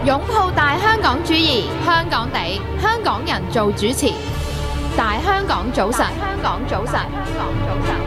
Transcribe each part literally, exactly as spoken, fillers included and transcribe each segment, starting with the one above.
擁抱大香港主義，香港地，香港人做主持。大香港早晨，香港早晨，香港早晨。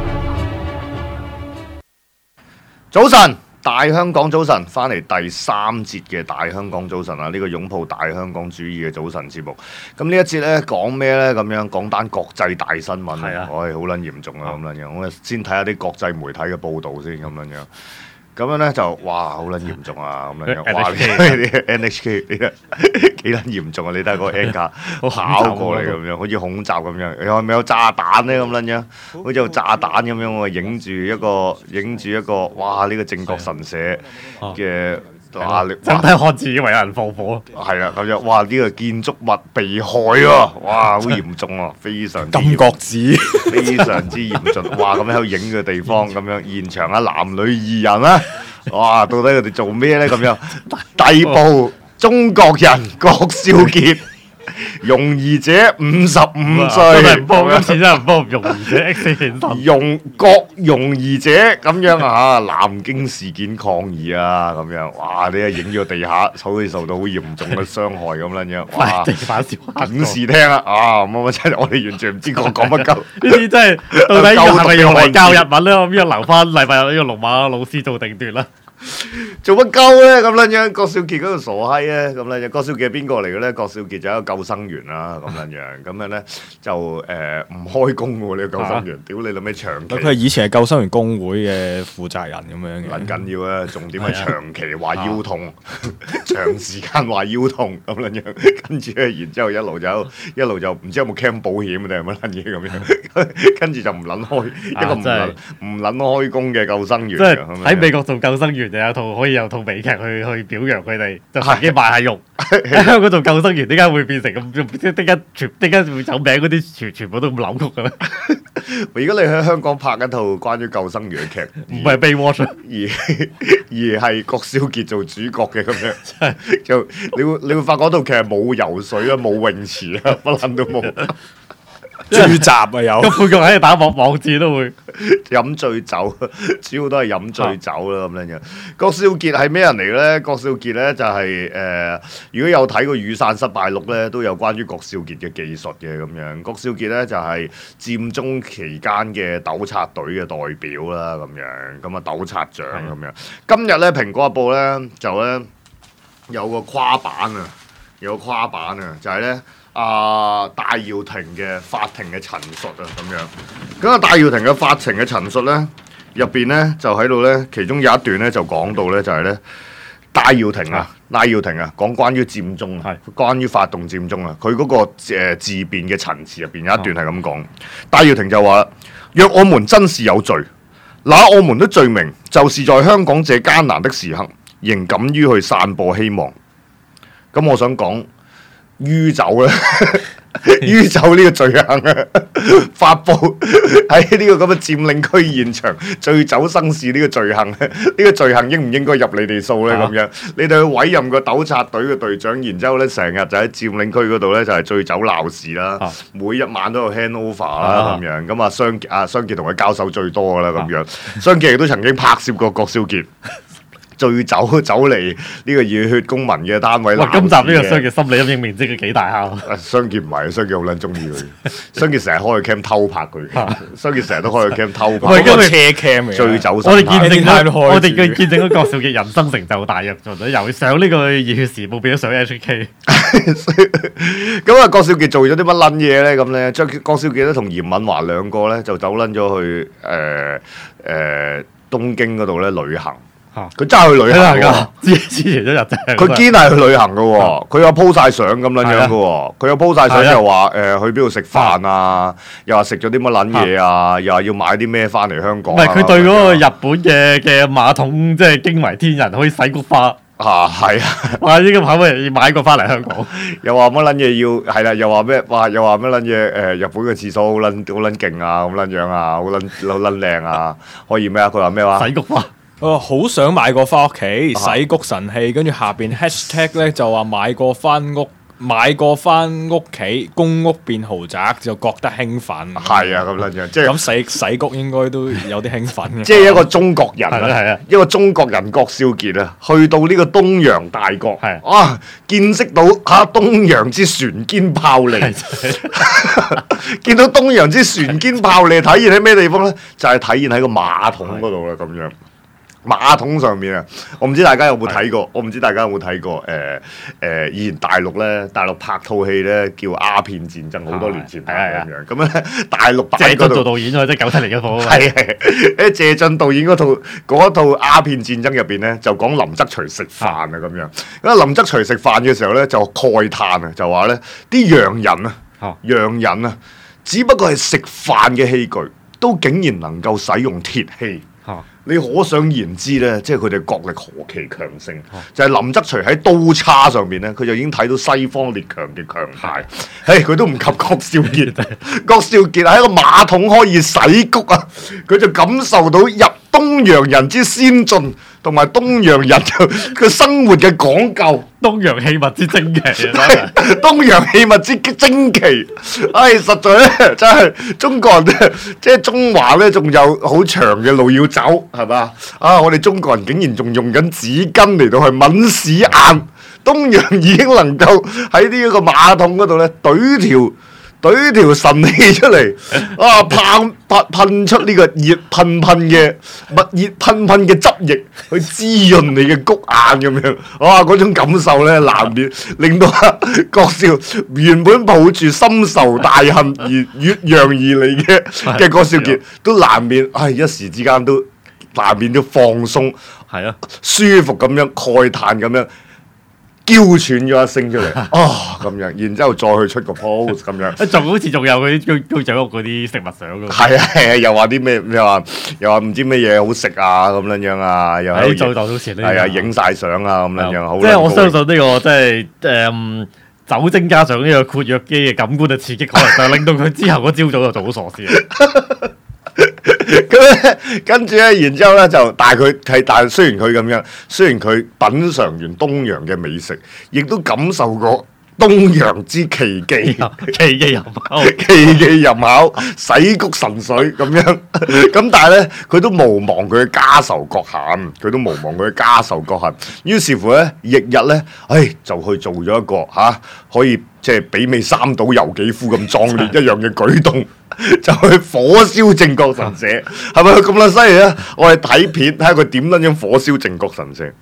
早晨，大香港早晨，翻嚟第三節嘅大香港早晨啊！呢、這個擁抱大香港主義嘅早晨節目。咁呢一節咧講咩咧？咁樣講單國際大新聞啊！唉，好撚嚴重啊！咁樣樣，我哋先睇下啲國際媒體嘅報導先，咁樣樣。咁樣咧就哇好撚嚴重啊！咁樣樣，哇呢啲 N H K 呢啲幾撚嚴重啊！你睇個 anchor 跑過嚟咁樣，好似恐襲咁樣，有咪有炸彈咧咁撚樣？好似有炸彈咁樣喎，影住一個影住一個哇呢個正覺神社嘅。哇！你整體看似以為有人放火， 係啦咁樣，哇！呢個建築物被害喎，哇！好嚴重啊，非常之金閣寺， 非常之嚴峻，哇！咁喺度影嘅地方咁樣，現場啊男女二人啊，哇！到底佢哋做咩咧？咁樣逮捕中國人郭少傑。容疑者五十五歲， 真係唔幫今次真係唔幫容疑者 X 現身， 容各容疑者咁樣啊！南京事件抗議啊咁樣，哇！你係影咗地下，好似受到好嚴重嘅傷害咁樣樣，哇！ 地板笑警視廳啊，啊乜乜真係我哋完全唔知講講乜鳩， 呢啲真係到底係咪用嚟教日文咧？我咁樣留翻禮拜日呢個龍馬老師做定奪啦。 做乜鳩咧？咁撚樣，郭少傑嗰個傻閪咧，咁撚樣，郭少傑係邊個嚟嘅咧？郭少傑就係一個救生員啦，咁撚樣，咁樣咧就誒唔、呃、開工喎呢、呢個救生員，屌、啊、你諗咩長期？ 佢係以前係救生員工會嘅負責人咁樣嘅。 撚緊要啊！重點係長期話腰痛，長時間話腰痛咁撚樣，跟住咧，然之後一路就一路就唔知有冇 claim 保險定係乜撚嘢咁樣，跟住就唔撚開、啊、一個唔撚唔撚開工嘅救生員。 即係喺美國做救生員。就有套可以有套美劇去去表揚佢哋，就自己賣下肉。喺香港做救生員，點解會變成咁？即係點解全點解會有名嗰啲全全部都咁扭曲嘅咧？ 如果你喺香港拍一套關於救生員嘅劇， 唔係 Baywatch， 而而係郭少傑做主角嘅咁樣，就你會你會發覺套劇係冇游水啊，冇泳池啊，乜撚都冇。 豬雜啊有， 咁配角喺度打網網字都會飲醉酒，主要都係飲醉酒啦咁樣樣。郭少傑係咩人嚟咧？郭少傑咧就係、是、誒、呃，如果有睇過《雨傘失敗錄》咧，都有關於郭少傑嘅技術嘅咁樣。郭少傑咧就係、是、佔中期間嘅糾察隊嘅代表啦咁樣，咁啊糾察長咁樣。今日咧《蘋果日報》咧就咧有個跨版啊，有個跨版啊，就係、是、咧。啊，戴耀廷嘅法庭嘅陳述啊，咁樣。咁啊，戴耀廷嘅法庭嘅陳述咧，入邊咧就喺度咧，其中有一段咧就講到咧，就係咧戴耀廷啊，戴耀廷啊，講關於佔中啊，關於發動佔中啊，佢嗰個誒自辯嘅陳詞入邊有一段係咁講。戴耀廷就話：若我們真是有罪，那我們的罪名就是在香港這艱難的時刻，仍敢於去散播希望。咁我想講。酗酒咧，酗酒呢個罪行啊，發布喺呢個咁嘅佔領區現場醉酒生事呢個罪行咧，呢、呢個罪行應唔應該入你哋數咧？咁樣，你哋去委任個糾察隊嘅隊長，然之後咧成日就喺佔領區嗰度咧就係醉酒鬧事啦，啊、每一晚都有 handover 啦咁樣，咁啊雙啊雙傑同佢交手最多噶啦咁樣，雙傑亦都曾經拍攝過郭少傑。醉酒走嚟呢個熱血公民嘅單位。哇！ 今集呢個雙傑心理陰影面積嘅幾大下。 雙傑唔係，雙傑好撚中意佢。雙傑成日開個 cam 偷拍佢。雙傑成日都開個 cam 偷拍。 嗰個車 cam 嚟。 醉酒。 我哋見證咗，我哋嘅見證咗郭少傑人生成就大躍進，由上呢個熱血時報變咗上 H K。 咁啊，郭少傑做咗啲乜撚嘢咧？咁咧，將郭少傑咧同嚴敏華兩個咧就走撚咗去誒誒東京嗰度咧旅行。佢真係去旅行㗎， 支支持咗日啫。 佢堅係去旅行㗎喎，佢有 po 曬相咁樣樣㗎喎，佢有 po 曬相又話誒去邊度食飯啊，又話食咗啲乜撚嘢啊，又話要買啲咩翻嚟香港。唔係佢對嗰個日本嘅嘅馬桶即係驚為天人，可以洗菊花。 啊，係啊！ 哇！呢個可唔可以買個翻嚟香港？ 又話乜撚嘢要係啦，又話咩？哇！又話乜撚嘢？誒，日本嘅廁所好撚好撚勁啊，咁撚樣啊，好撚好撚靚啊，可以咩啊？佢話咩話？ 洗菊花。 我好想買個翻屋企洗菊神器，跟住下邊 hashtag 咧就話買個翻屋買過翻屋企，公屋變豪宅就覺得興奮。 係啊，咁撚樣，即係咁洗洗谷應該都有啲興奮嘅。 即係一個中國人係啦係啊， 一個中國人郭少傑啊，去到呢個東洋大國， 係哇，見識到嚇東洋之船堅炮利，見到東洋之船堅炮利，體現喺咩地方咧？就係體現喺個馬桶嗰度啦，咁樣。馬桶上面啊，我唔知大家有冇睇過，我唔知大家有冇睇過誒誒、呃呃，以前大陸咧，大陸拍套戲咧叫《鴉片戰爭》，好多年前拍咁樣，咁咧大陸版謝嗰度晉做導演啊，即係九七年嗰套啊嘛。 係係，誒謝晉導演嗰套嗰套《鴉片戰爭》入邊咧，就講林則徐食飯啊咁樣。咁林則徐食飯嘅時候咧，就慨嘆啊，就話咧啲洋人啊， 哦洋人啊，只不過係食飯嘅器具，都竟然能夠使用鐵器。 哦你可想而知咧，即係佢哋國力何其強盛，就係、是、林則徐喺刀叉上面咧，佢就已經睇到西方列強嘅強大。誒，佢都唔及郭少傑。郭少傑喺個馬桶可以洗谷啊，佢就感受到入東洋人之先進，同埋東洋人嘅生活嘅講究。 東洋器物之精奇啊！ 東洋器物之精奇，唉、哎，實在咧，真係中國人咧，即係中華咧，仲有好長嘅路要走，係嘛？啊，我哋中國人竟然仲用緊紙巾嚟到去抿屎眼，東洋已經能夠喺呢一個馬桶嗰度咧，懟條懟條神氣出嚟，啊，噴噴噴出呢個熱噴噴嘅密熱噴噴嘅汁液，去滋潤你嘅谷眼咁樣，哇！嗰種感受咧，難免令到啊郭少原本抱住深仇大恨而越洋而嚟嘅嘅郭少傑，都難免唉一時之間都難免都放鬆， 係啊， 舒服咁樣慨嘆咁樣。嬌喘咗一聲出嚟，啊咁樣，然之後再去出個 pose 咁樣， 仲好似仲有嗰啲居居酒屋嗰啲食物相㗎。 係啊係啊，又話啲咩？又話又話唔知咩嘢好食啊咁樣樣啊，又喺做到前呢？ 係啊，影晒相啊咁樣樣，好。 即係我相信呢個即係誒酒精加上呢個括約肌嘅感官嘅刺激，可能就令到佢之後嗰朝早就做好傻事。 咁咧，跟住咧，然之後咧就，但係佢係，但係雖然佢咁樣，雖然佢品嚐完東洋嘅美食，亦都感受過東洋之奇技， 奇技淫巧， 奇技淫巧，洗谷神水咁樣。咁但係咧，佢都無忘佢嘅家仇國恨，佢都無忘佢嘅家仇國恨。於是乎咧，翌日咧，唉，就去做咗一個嚇、啊，可以即係媲美三島由紀夫咁壯烈一樣嘅舉動。就去火燒靖國神社，係咪佢咁撚犀利咧？我哋睇片睇下佢點撚樣火燒靖國神社。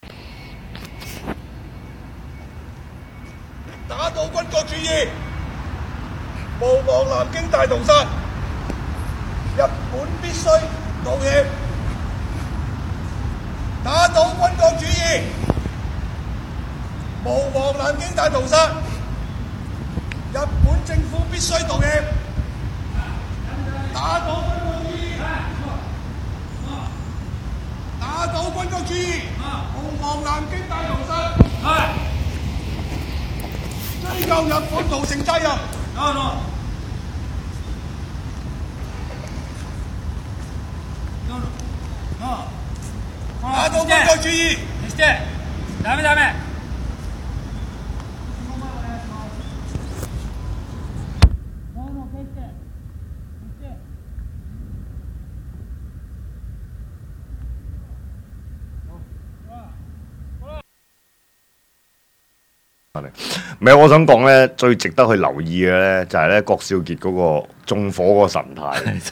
打倒軍國主義，毋忘南京大屠殺，日本必須道歉。打倒軍國主義，毋忘南京大屠殺，日本政府必須道歉。打倒軍國主義，打倒軍國主義，毋忘南京大屠殺，追究日本屠城責任。打倒軍國主義。ダメダメ。 唔係，我想講咧，最值得去留意嘅咧，就係咧郭少傑嗰個縱火嗰個神態。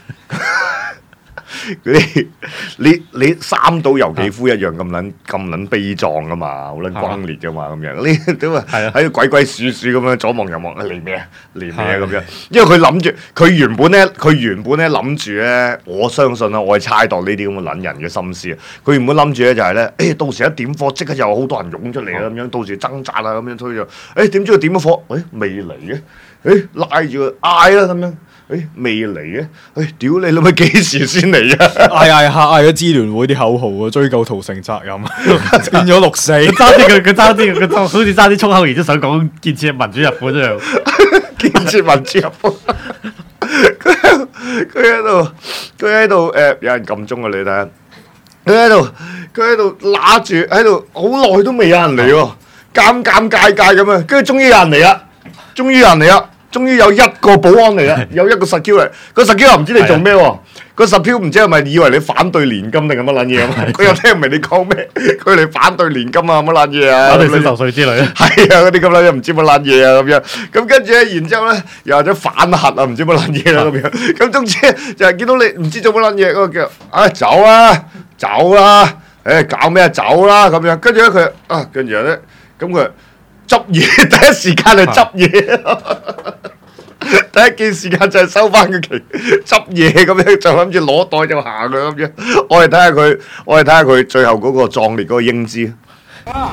你你你三島由紀夫一樣咁撚咁撚悲壯噶嘛，好撚轟烈噶嘛咁樣，呢點啊喺度鬼鬼祟祟咁樣左望右望，嚟咩啊嚟咩啊咁樣，因為佢諗住佢原本咧，佢原本咧諗住咧，我相信啦，我係猜度呢啲咁嘅撚人嘅心思啊。佢原本諗住咧就係咧，誒到時一點火，即刻又有好多人湧出嚟啊咁樣，到時掙扎啊咁樣推咗，誒點知佢點咗火？誒未嚟嘅，誒拉住佢嗌啦咁樣。誒未嚟嘅，誒屌你老味幾時先嚟啊？ 嗌嗌下嗌咗支聯會啲口號啊，追究屠城責任，變咗六四。 佢爭啲佢佢爭啲佢好似爭啲粗口，然之後想講建設民主日本一樣。 建設民主日本。佢佢喺度佢喺度誒，有人撳鐘啊！你睇下，佢喺度佢喺度揦住喺度，好耐都未有人嚟喎。 尷尷尬尬咁樣，跟住終於有人嚟啦，終於有人嚟啦，終於有一個保安嚟啦，有一個 security 嚟，個 security 唔知你做咩喎？個 security 唔知係咪以為你反對年金定係乜撚嘢啊？佢又聽唔明你講咩，佢嚟反對年金啊乜撚嘢啊？ 反對銷售稅之類咧。 係啊，嗰啲咁撚嘢唔知乜撚嘢啊咁樣，咁跟住咧，然之後咧又或者反核啊，唔知乜撚嘢啦咁樣，咁總之就係見到你唔知做乜撚嘢嗰個叫啊走啊走啦，誒搞咩啊走啦咁樣，跟住咧佢啊跟住咧咁佢執嘢，第一時間係執嘢。第一件時間就係收翻個旗，執嘢咁樣，就諗住攞袋就行啦咁樣。我哋睇下佢，我哋睇下佢最後嗰個壯烈嗰個英姿。 啊！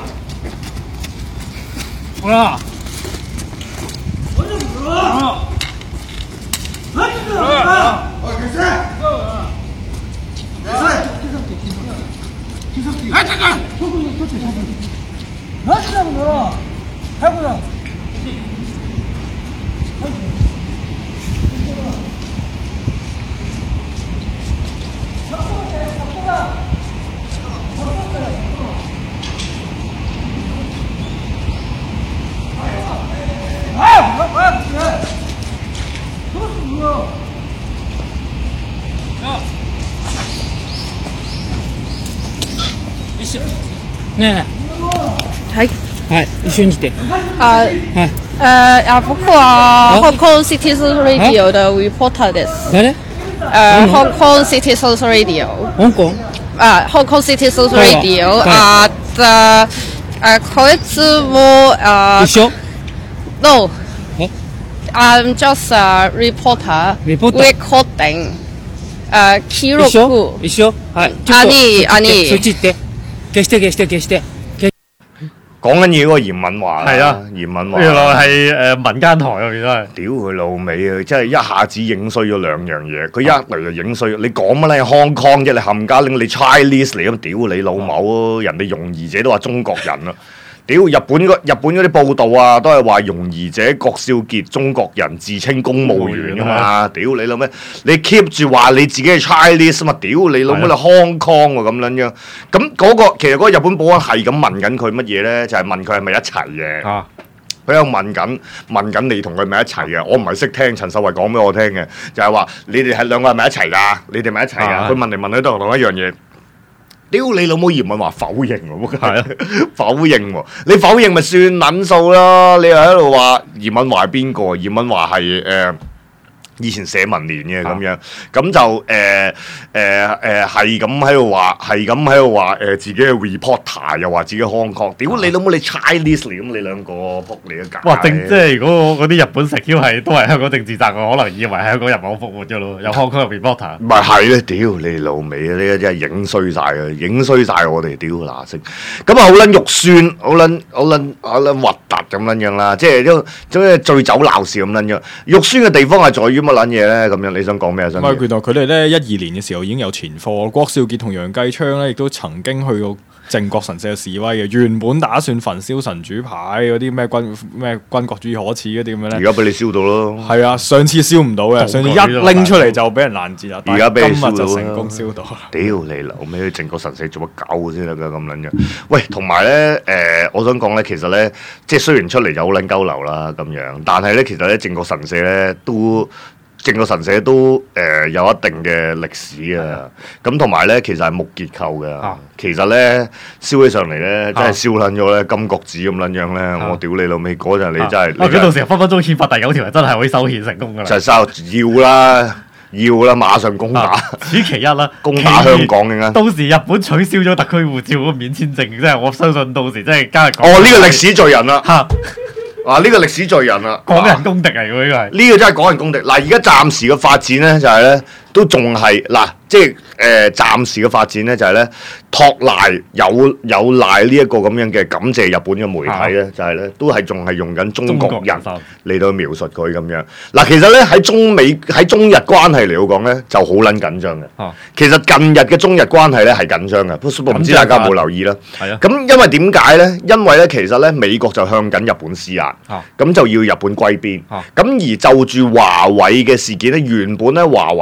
好啦！我就死了！哎！我开始！开始！哎，这个！啊，这样子，还不能。ねえ。はい。はい。一緒に来て。 あ、 はい。 呃啊，僕は香港 Citizens Radio 的 reporter です。 誰？ 呃，香港 Citizens Radio。 香港？ あ、香港 Citizens Radio。 はいあ、the あ、こいつもあ。 一緒？ No。 え？ I'm just a reporter. Reporter？ recording。あ、記録。 一緒？一緒？はい。 兄兄そっち行って。消して消して消して。 講緊嘢嗰個嚴敏華係啊， 嚴敏華原來係誒民間台啊，原來係。 屌佢老味啊！真係一下子影衰咗兩樣嘢。佢一嚟就影衰，你講乜咧？Hong Kong 啫，你冚家拎你 Chinese 嚟咁屌你老母！人哋容疑者都話中國人啦。屌日本嗰日本嗰啲報道啊，都係話容疑者郭少傑中國人自稱公務員㗎嘛！屌你老咩？你 keep 住話你自己係 Chinese 嘛？屌你老母你 Hong Kong 喎咁撚樣。咁嗰個其實嗰個日本保安係咁問緊佢乜嘢咧？就係問佢係咪一齊嘅。 啊！ 佢喺度問緊問緊你同佢咪一齊嘅？我唔係識聽陳秀慧講俾我聽嘅，就係話你哋係兩個係咪一齊㗎？你哋咪一齊㗎？佢問嚟問去都係同一樣嘢。屌你老母！嚴敏華否認喎，係啊，否認喎，你否認咪算撚數啦！你又喺度話嚴敏華係邊個？嚴敏華係誒以前社民連嘅咁樣，咁就誒誒誒係咁喺度話，係咁喺度話誒自己嘅 reporter， 又話自己 Hong Kong。屌你老母！你 Chinese 嚟咁，你兩個仆你一架。 哇！正即係如果嗰啲日本 security 係都係香港政治責，我可能以為係香港人民復活咗咯，有 Hong Kong 嘅 reporter。 唔係係咧，屌你老味啊！呢個真係影衰晒啊，影衰晒我哋屌嗱聲。咁啊好撚肉酸，好撚好撚好撚核突咁撚樣啦，即係都即係醉酒鬧事咁撚樣。肉酸嘅地方係在於乜撚嘢咧？咁樣你想講咩啊？想唔係，原來佢哋咧一二年嘅時候已經有前科，郭少傑同楊繼昌咧亦都曾經去過靖國神社示威嘅，原本打算焚燒神主牌嗰啲咩軍咩軍國主義可恥嗰啲咁樣咧。 而家俾你燒到咯。 係啊，上次燒唔到嘅，上次一拎出嚟就俾人攔截啦。 而家俾你燒到今日就成功燒到。 屌你老味，靖國神社做乜搞先得㗎咁撚樣？喂，同埋咧誒，我想講咧，其實咧，即係雖然出嚟就好撚鳩流啦咁樣，但係咧其實咧靖國神社咧都。靖國神社都誒、呃、有一定嘅歷史啊，咁同埋咧其實係木結構嘅， 啊、 其實咧燒起上嚟咧、啊、真係燒撚咗咧金閣寺咁撚樣咧，啊、我屌你老味嗰陣你真係， 我見到時分分鐘憲法第九條係真係可以修憲成功㗎啦， 就係收要啦要啦，馬上攻打， 啊、此其一啦， 攻打香港嘅。 到時日本取消咗特區護照嗰免簽證，即係我相信到時真係加日哦呢、呢個歷史罪人啦。 嚇啊！呢、這個歷史罪人啊， 港人公敵嚟㗎，呢個係呢個真係港人公敵。嗱，而家暫時嘅發展咧，就係、是、咧都仲係嗱，即係誒、呃、暫時嘅發展咧，就係、是、咧托賴有有賴呢一個咁樣嘅感謝日本嘅媒體咧，啊、就係咧都係仲係用緊中國人嚟到描述佢咁樣。嗱，其實咧喺中美喺中日關係嚟講咧，就好撚緊張嘅。啊、其實近日嘅中日關係咧係緊張嘅，不過唔知大家有冇留意啦。係啊。咁因為點解咧？因為咧其實咧美國就向緊日本施壓。咁、啊、就要日本歸邊，咁、啊、而就住華為嘅事件咧，原本咧華為咧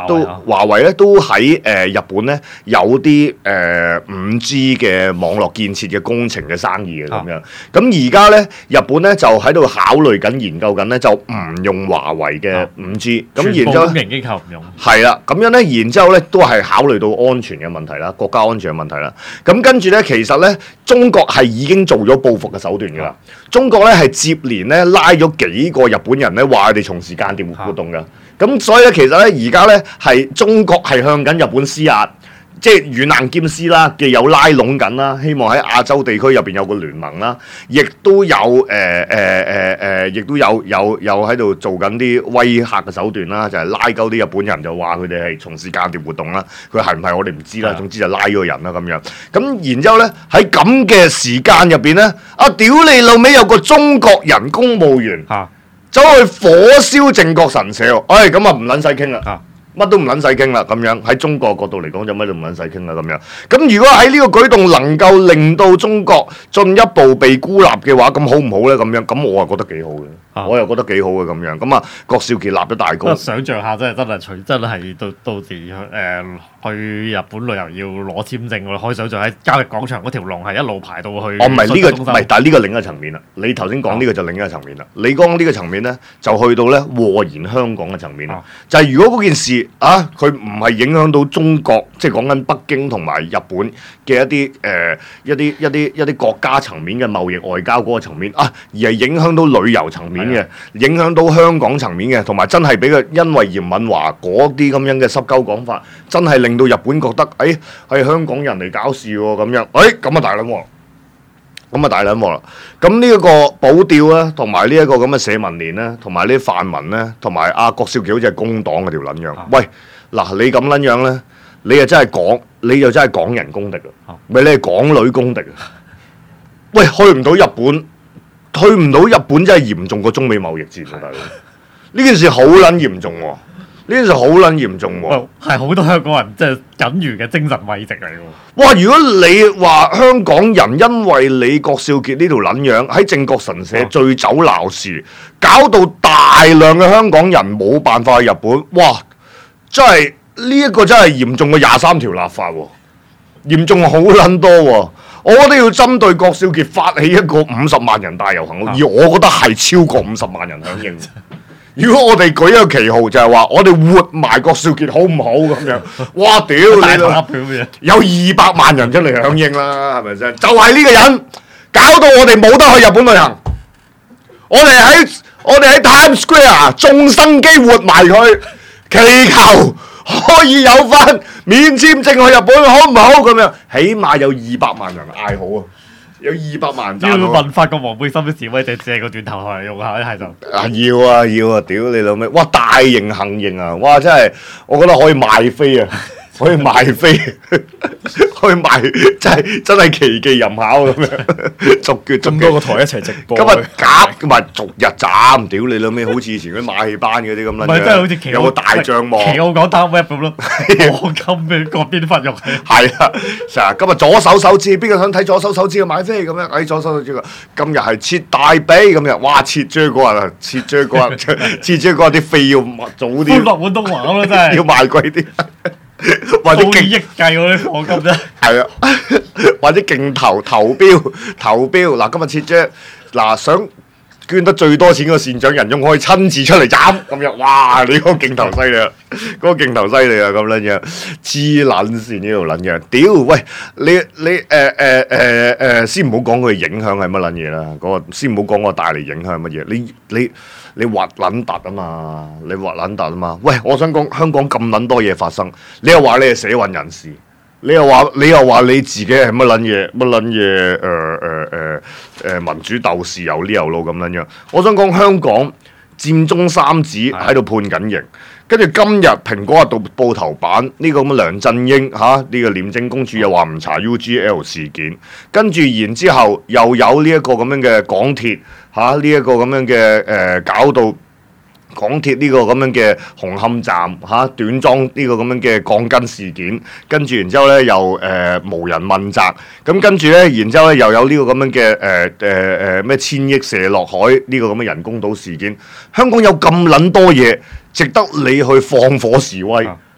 都華為咧都喺誒日本咧有啲誒五 G 嘅網絡建設嘅工程嘅生意嘅咁樣。咁而家咧日本咧就喺度考慮緊研究緊咧就唔用華為嘅五 G。咁然之後，公營機構唔用。 係啦，咁樣咧，然之後咧都係考慮到安全嘅問題啦，國家安全嘅問題啦。咁跟住咧，其實咧中國係已經做咗報復嘅手段㗎啦。中國咧係接連咧拉咗幾個日本人咧話佢哋從事間諜活動㗎。咁所以咧，其實咧而家咧係中國係向緊日本施壓。即係軟硬兼施啦，既有拉攏緊啦，希望喺亞洲地區入邊有個聯盟啦，亦都有誒誒誒誒，亦都有有有喺度做緊啲威嚇嘅手段啦，就係、是、拉鳩啲日本人，就話佢哋係從事間諜活動啦。佢係唔係我哋唔知啦，總之就拉咗個人啦咁樣。咁然之後咧喺咁嘅時間入邊咧，啊屌你老味有個中國人公務員走去火燒靖國神社喎，哎咁啊唔撚使傾啦。乜都唔撚使傾啦，咁樣喺中國角度嚟講就乜都唔撚使傾啦，咁樣。咁如果喺呢個舉動能夠令到中國進一步被孤立嘅話，咁好唔好咧？咁樣，咁我係覺得幾好嘅，啊、我又覺得幾好嘅咁樣。咁啊，郭少傑立咗大功。 想像下真係真係除真係到到時誒、呃、去日本旅遊要攞簽證，我可以想像喺交易廣場嗰條龍係一路排到去。 哦，唔係呢個，唔係，但係呢個另一個層面啦。你頭先講呢個就另一個層面啦。你講呢個層面咧，就去到咧禍延香港嘅層面啦。啊、就係如果嗰件事啊，佢唔係影響到中國，即係講緊北京同埋日本嘅一啲誒、呃、一啲一啲一啲國家層面嘅貿易外交嗰個層面啊，而係影響到旅遊層面嘅，的影響到香港層面嘅，同埋真係俾佢因為嚴敏華嗰啲咁樣嘅濕鳩講法，真係令到日本覺得誒係、哎、香港人嚟搞事喎咁樣，誒咁啊大撚鑊，咁啊大撚鑊啦！咁呢一個保釣咧，同埋呢一個咁嘅社民連咧，同埋呢啲泛民咧，同埋阿郭少傑好似係工黨嗰條撚樣，啊、喂！嗱，你咁撚樣咧，你又真係港，你又真係港人公敵啊！咪你係港女公敵啊！喂，去唔到日本，去唔到日本真係嚴重過中美貿易戰啊！大佬，呢件事好撚嚴重喎，呢件事好撚嚴重喎， 係好多香港人即係僅餘嘅精神慰藉嚟喎。 哇！如果你話香港人因為你郭少傑呢條撚樣喺靖國神社醉酒鬧事，搞到大量嘅香港人冇辦法去日本，哇！真係呢一個真係嚴重過廿三條立法喎，嚴重好撚多喎。我覺得要針對郭少傑發起一個五十萬人大遊行，而我覺得係超過五十萬人響應。如果我哋舉一個旗號就係話，我哋活埋郭少傑好唔好咁樣？哇！屌你有二百萬人出嚟響應啦，係咪先？就係呢個人搞到我哋冇得去日本旅行。我哋喺我哋喺 Times Square 眾生機活埋佢。祈求可以有翻免簽證去日本，好唔好咁樣？起碼有二百萬人嗌好啊！有二百萬人。要問法國黃背心啲示威者借個短頭嚟用下，一係就啊要啊要啊！屌你老味！哇大型行刑啊！哇真係，我覺得可以賣飛啊！可以賣飛，可以賣，真係真係奇技淫巧咁樣，逐月咁多個台一齊直播。 今日夾唔係逐日斬，屌你老味，好似以前嗰啲馬戲班嗰啲咁啦。 唔係真係好似奇奧有個大帳幕。 奇奧講單 web 咁咯，我金嘅嗰邊發育係。 係啊，成日今日左手手指，邊個想睇左手手指嘅買飛咁樣？誒左手手指今日係切大髀咁樣，哇切咗嗰日啊，切咗嗰日，切咗嗰日啲飛要早啲。歡樂滿東華咁咯，真係。 要賣貴啲。或者勁億計嗰啲課金啫， 係啊，或者競投投標投標嗱，今日切啫嗱，想捐得最多錢嗰個善長仁翁可以親自出嚟斬咁樣，哇！你嗰個競投犀利啊，嗰個競投犀利啊，咁撚樣黐撚線呢度撚樣，屌喂！你你誒誒誒誒，先唔好講佢影響係乜撚嘢啦，嗰個先唔好講我帶嚟影響係乜嘢，你你。你滑撚突啊嘛，你滑撚突啊嘛，喂！我想講香港咁撚多嘢發生，你又話你係社運人士，你又話你又話你自己係乜撚嘢乜撚嘢誒誒誒誒民主鬥士有呢有路咁撚樣，我想講香港佔中三子喺度判緊刑，跟住今日蘋果日報報頭版呢、呢個咁嘅梁振英嚇呢、啊呢個廉政公署又話唔查 U G L 事件，跟住然之後又有呢一個咁樣嘅港鐵。嚇！呢一、啊這個咁樣嘅誒、呃，搞到港鐵呢個咁樣嘅紅磡站嚇、啊、短裝呢個咁樣嘅鋼筋事件，跟住然之後咧又誒、呃、無人問責，咁跟住咧然之後咧又有呢個咁樣嘅誒誒誒咩千億射落海呢個咁嘅人工島事件，香港有咁撚多嘢值得你去放火示威。啊、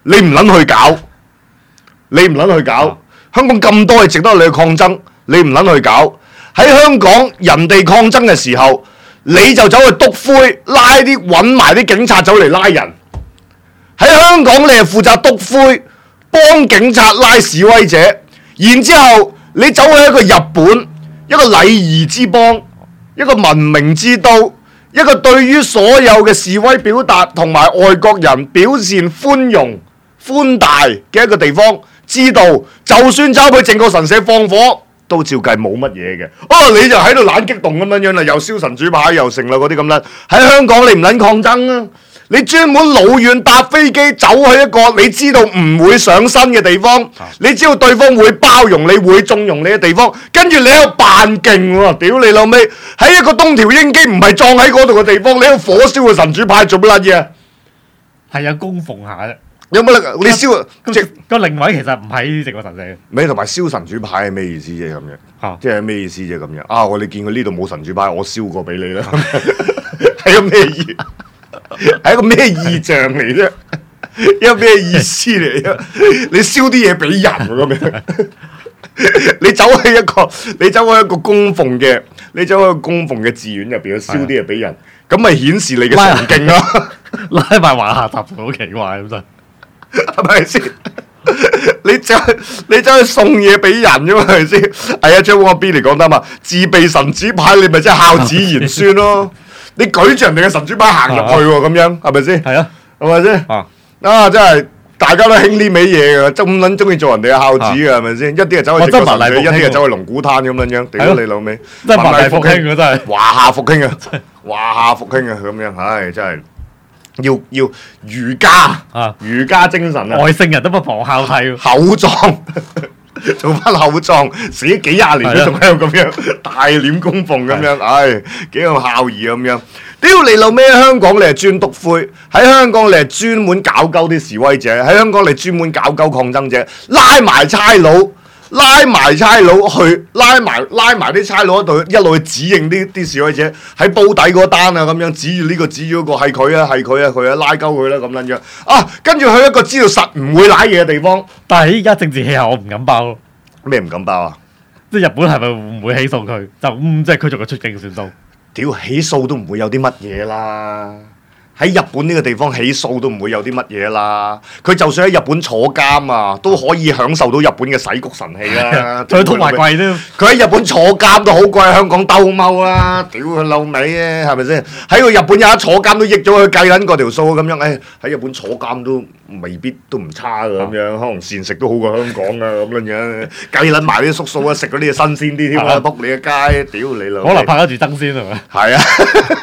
你唔撚去搞，你唔撚去搞。啊、香港咁多嘢值得你去抗爭，你唔撚去搞。喺香港人哋抗爭嘅時候，你就走去督灰，拉啲揾埋啲警察走嚟拉人。喺香港你係負責督灰，幫警察拉示威者，然之後你走去一個日本，一個禮儀之邦，一個文明之都，一個對於所有嘅示威表達同埋外國人表現寬容寬大嘅一個地方，知道就算走去靖國神社放火，都照計冇乜嘢嘅。哦，你就喺度懶激動咁樣樣啦，又燒神主牌又成啦嗰啲咁啦。喺香港你唔撚抗爭啊！你專門老遠搭飛機走去一個你知道唔會上身嘅地方，啊、你知道對方會包容你會縱容你嘅地方，跟住你喺度扮勁喎！屌你老味，喺一個東條英機唔係撞喺嗰度嘅地方，你喺度火燒個神主牌做乜撚嘢？ 係有供奉下啫。 有冇你燒即個靈位其實唔喺靖國神社嘅。 咪同埋燒神主牌係咩意思啫？咁樣，啊、即係咩意思啫？咁樣啊！我哋見佢呢度冇神主牌，我燒過俾你啦。係個咩意？係一個咩意象嚟啫？一個咩意思嚟啫？你燒啲嘢俾人咁樣，你走去一個，你走去一個供奉嘅，你走去一個供奉嘅寺院入邊去燒啲嘢俾人，咁咪顯示你嘅崇敬咯？ 拉埋華夏習俗好奇怪咁真， 係咪先？你走你走去送嘢俾人啫嘛？係咪先？係啊，將我 B 嚟講得嘛？自備神主牌，你咪即係孝子賢孫咯？你舉住人哋嘅神主牌行入去喎，咁樣係咪先？係啊，係咪先？啊，啊真係大家都興呢味嘢㗎，咁撚中意做人哋嘅孝子㗎，係咪先？一啲係走去靖國神社，一啲係走去龍鼓灘咁樣樣，屌你老味！ 真係文藝復興㗎，真係華夏復興啊！華夏復興啊！咁樣，唉，真係要要儒家啊，儒家精神啊！ 外姓人都不妨孝悌， 厚葬。做翻厚葬，死幾廿年都仲喺度咁樣大臉供奉咁樣，唉，幾咁孝義咁樣。屌你老味！香港你係專督灰，喺香港你係專門搞鳩啲示威者，喺香港你專門搞鳩抗爭者，拉埋差佬，拉埋差佬去，拉埋拉埋啲差佬喺度一路去指認啲啲示威者喺煲底嗰單啊咁樣，指住呢個指住嗰個係佢啊係佢啊佢啊拉鳩佢啦咁撚樣啊，跟住去一個知道實唔會瀨嘢嘅地方。 但係依家政治氣候我唔敢包咯。 咩唔敢包啊？ 即係日本係咪唔會起訴佢？就嗯即係驅逐佢出境算數。 屌起訴都唔會有啲乜嘢啦。喺日本呢個地方起訴都唔會有啲乜嘢啦，佢就算喺日本坐監啊，都可以享受到日本嘅洗谷神器啦。 佢通埋貴啫。 佢喺日本坐監都好過喺香港兜踎啦，屌佢老味啊，係咪先？喺個日本有一坐監都益咗佢計撚嗰條數咁樣，誒、哎、喺日本坐監都未必都唔差㗎咁樣，可能膳食都好過香港啊咁樣樣，計撚埋啲縮數啊，食嗰啲嘢新鮮啲添啦，仆你個街，屌你老！ 可能拍得住爭先係咪？ 係啊。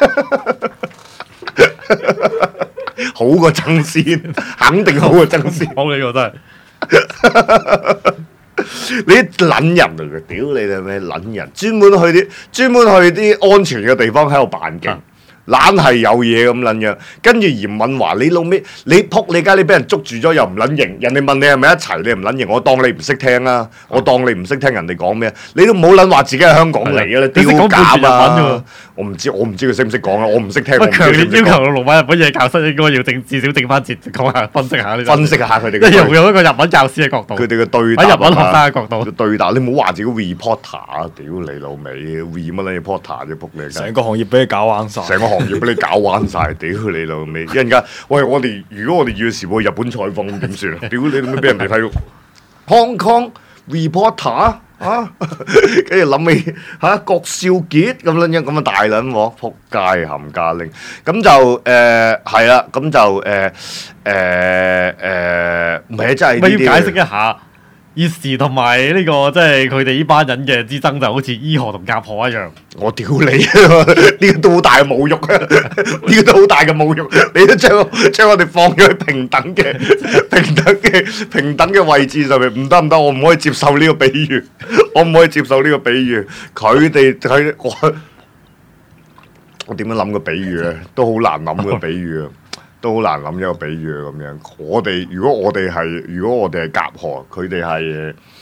好過爭先，肯定好過爭先。 好呢個真係， 你撚人嚟嘅，屌你哋咩撚人？專門去啲專門去啲安全嘅地方喺度扮勁，懶係有嘢咁撚樣。跟住嚴敏華，你老尾你撲你街，你俾人捉住咗又唔撚認，人哋問你係咪一齊，你唔撚認，我當你唔識聽啦，我當你唔識聽人哋講咩，你都唔好撚話自己係香港嚟嘅啦，丟架啊！我唔知，我唔知佢識唔識講啊！我唔識聽。 我強烈要求盧馬日本嘢教室應該要正至少正翻節講下分析下呢。 分析下佢哋。 即係用用一個日文教師嘅角度。 佢哋嘅對答。 喺日文學生嘅角度。 對答，你唔好話自己 reporter 啊！屌你老味 ，re 乜撚嘢 reporter 啫，仆你！ 成個行業俾你搞彎晒。 成個行業俾你搞彎晒，屌你老味！一陣間，喂，我哋如果我哋要時去日本採訪咁點算啊？屌你，點俾人哋睇到 Hong Kong reporter？啊！跟住諗起嚇郭少傑咁撚樣咁嘅大撚喎，撲街冚家拎，咁就誒係啦，咁就誒誒誒，唔係啊，真係咪要解釋一下。熱時同埋呢個即係佢哋呢班人嘅之爭就好似伊河同甲河一樣。 我屌你啊！呢個都好大嘅侮辱啊！呢個都好大嘅侮辱。你都將將我哋放咗喺平等嘅平等嘅平等嘅位置上面，唔得唔得，我唔可以接受呢個比喻，我唔可以接受呢個比喻。佢哋佢我我點樣諗個比喻咧？都好難諗個比喻啊！都好難諗一個比喻咁樣。我哋如果我哋係如果我哋係甲河，佢哋係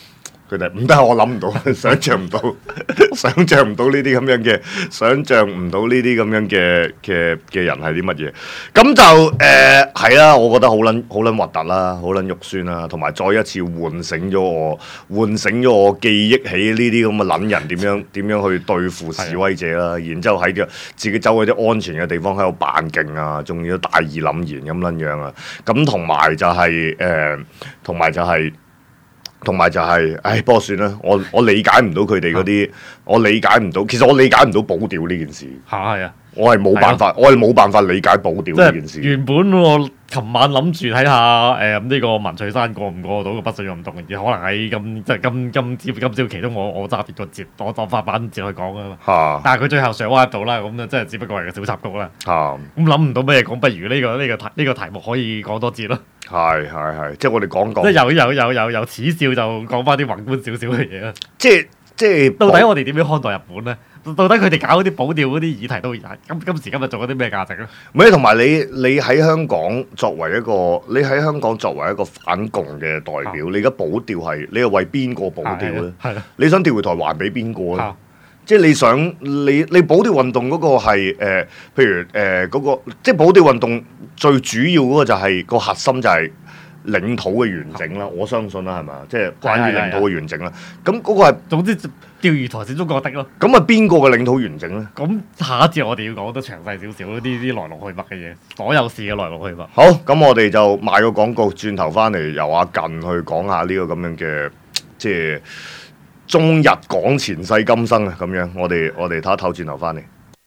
佢哋唔得，我諗唔到，想像唔到，想像唔到呢啲咁樣嘅，想像唔到呢啲咁樣嘅嘅嘅人係啲乜嘢。咁就誒係啦，我覺得好撚好撚核突啦，好撚肉酸啦，同埋再一次喚醒咗我，喚醒咗我記憶起呢啲咁嘅撚人點樣點樣去對付示威者啦，然之後喺啲自己走去啲安全嘅地方喺度扮勁啊，仲要大義凜然咁撚樣啊。咁同埋就係誒，同埋就係。同埋就係、是，唉，不過算啦，我我理解唔到佢哋嗰啲，我理解唔到，其實我理解唔到保釣呢件事。 嚇係啊！ 我係冇辦法，我係冇辦法理解保釣呢件事。 原本我琴晚諗住睇下誒呢個文翠珊過唔過到個不信任運動，而可能喺今即係今今朝今朝期中我我揸別個節，我當發版節去講啊嘛。 嚇！ 但係佢最後上彎到啦，咁啊真係只不過係個小插曲啦。 嚇！ 咁諗唔到咩講，不如呢、呢個呢、呢個題呢、呢個題目可以講多節咯。 係係係，即係我哋講講。 即係有有有有有恥笑就講翻啲宏觀少少嘅嘢啦。 即係即係到底我哋點樣看待日本咧？到底佢哋搞嗰啲保釣嗰啲議題都今今時今日做咗啲咩價值咧？ 唔係，同埋你你喺香港作為一個你喺香港作為一個反共嘅代表，啊、你而家保釣係你係為邊個保釣咧？係咯，你想釣回台還俾邊個咧？啊、即係你想你你保釣運動嗰個係、呃、譬如誒嗰、呃嗰個即係保釣運動最主要嗰個就係、係、個核心就係領土嘅完整啦。啊、我相信啦，係咪？即係關於領土嘅完整啦。咁嗰個係總之。釣魚台始終覺得咯，咁啊邊個嘅領土完整咧？咁下一節我哋要講得詳細少少呢啲來龍去脈嘅嘢，所有事嘅來龍去脈。好，咁我哋就賣個廣告，轉頭翻嚟由阿近去講下呢個咁樣嘅，即係中日港前世今生啊！咁樣，我哋我哋唞一唞，轉頭翻嚟。